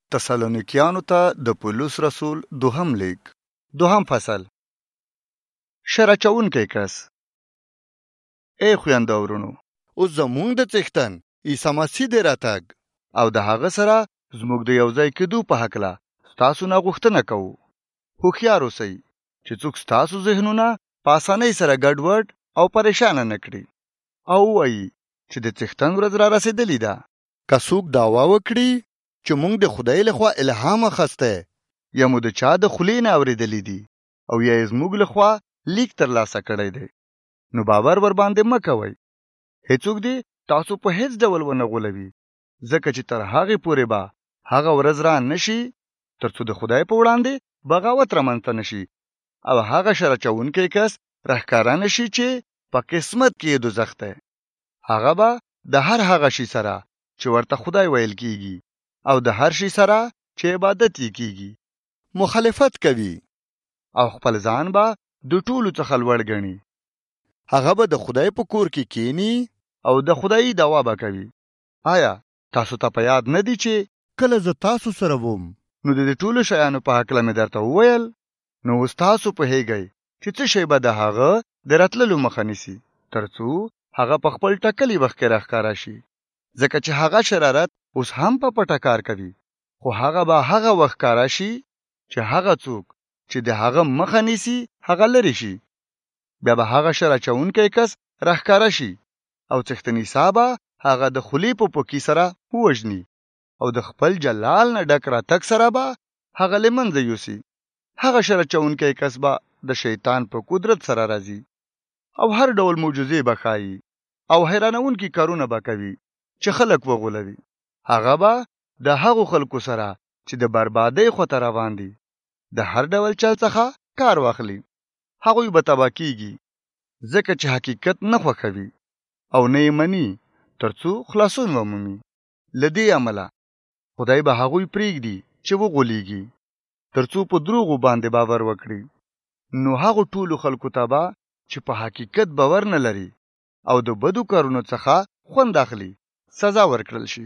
تسالونیکیانو ته د پولس رسول دوهم لیک دوهم فصل. شر اچونکی کس. ای خویندو ورونو، اوس زمونږ د څښتن عیسی مسیح دی راتګ او د هغه سره زموږ د یوځای کېدو په هکله ستاسو نه غوښتنه کوو. هوښیار اوسئ چې څوک ستاسو ذهنونه په اسانۍ سره ګډوډ او پریشانه نه کړي او وایي چې د څښتن ورځ را رسېدلې ده. که څوک دعوا وکړي چې مونږ د خدای لخوا الهام اخیستی یا مو د چا د خولې نه اورېدلی دي او یا یې زموږ لخوا لیک ترلاسه کړی دی، نو باور ورباندې مه کوئ. هیڅوک دې تاسو په هیڅ ډول ونه غولوي، ځکه چې تر هغې پورې به هغه ورځ را نشي تر څو د خدای په وړاندې بغاوت رامنځته نشي او هغه شر اچونکی کس راښکاره نشي چې په قسمت کې یې دوزخ دی. هغه به د هر هغه شي سره چې ورته خدای ویل کیږي او د هر شي سره چې عبادت یې کیږي مخالفت کوي او خپل ځان به د ټولو څخه لوړ ګڼي. هغه به د خدای په کور کې کینی او د خدای دعوا به کوي. آیا تاسو ته په یاد نه دی چې کله زه تاسو سره وم نو د ټولو شیانو په هکله مې درته وویل؟ نو اوس تاسو پوهیږئ چې څه شی به د هغه د راتللو مخه نیسي تر څو هغه په خپل ټاکلي وخت کې راښکاره شي، ځکه چې هغه شرارت اوس هم په پټه کار کوي، خو هغه به هغه وخت ښکاره شي چې هغه څوک چې د هغه مخه نیسي هغه لرې شي. بیا به هغه شر اچونکی کس راښکاره شي او څښتن عیسی به هغه د خولې په پوکي سره ووژني او د خپل جلال نه ډک راتګ سره به هغه له منځه یوسي. هغه شر اچونکی کس به د شیطان په قدرت سره راځي او هر ډول معجزې به ښایي او حیرانونکي کارونه به کوي چې خلک وغولوي. هغه به د هغو خلکو سره چې د بربادۍ خواته روان دي د هر ډول چل څخه کار واخلي. هغوی به تباه کیږي ځکه چې حقیقت نه خوښوي او نه یې مني تر څو خلاصون ومومي. له دې عمله خدای به هغوی پرېږدي چې وغولیږي تر څو په دروغو باندې باور وکړي. نو هغو ټولو خلکو ته به چې په حقیقت باور نه لري او د بدو کارونو څخه خوند اخلي سزا ورکړل شي.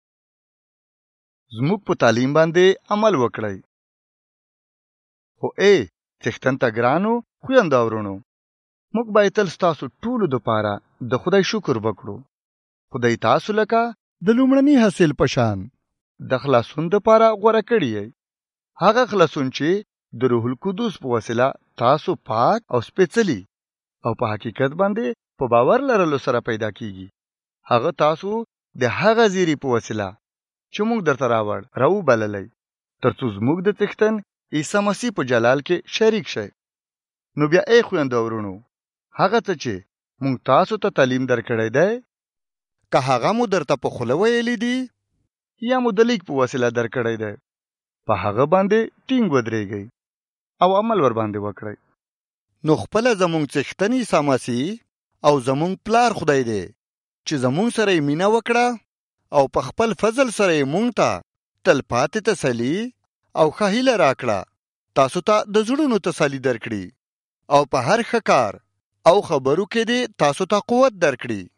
زموږ په تعلیم باندې عمل وکړئ. خو څښتن ته ګرانو خویندو ورونو، موږ باید تل ستاسو ټولو دپاره د خدای شکر وکړو. خدای تاسو لکه د لومړني حاصل په شان د خلاصون دپاره غوره کړي یې. هغه خلاصون چې د روح القدس په وسیله تاسو پاک او سپېڅلي او په حقیقت باندې په باور لرلو سره پیدا کیږي. هغه تاسو د هغه زیری په وسیله چې موږ درته راوبللی تر څو زموږ د څښتن عیسی مسیح په جلال کې شریک شئ. نو بیا خویندو ورونو، هغه څه چې موږ تاسو ته تعلیم درکړی دی، که هغه مو درته په خوله ویلی دي یا مو د لیک په وسیله درکړی دی، په هغه باندې ټینګ ودرېږئ او عمل ور باندې وکړئ. نو خپله زمونږ څښتن عیسی مسیح او زمونږ پلار خدای دی چې زمونږ سره یې مینه وکړه او په خپل فضل سره یې مونږ ته تل پاتې تسلي او ښه هیله راکړه، تاسو ته د زړونو تسلي درکړي او په هر ښه کار او خبرو کې دې تاسو ته قوت درکړي.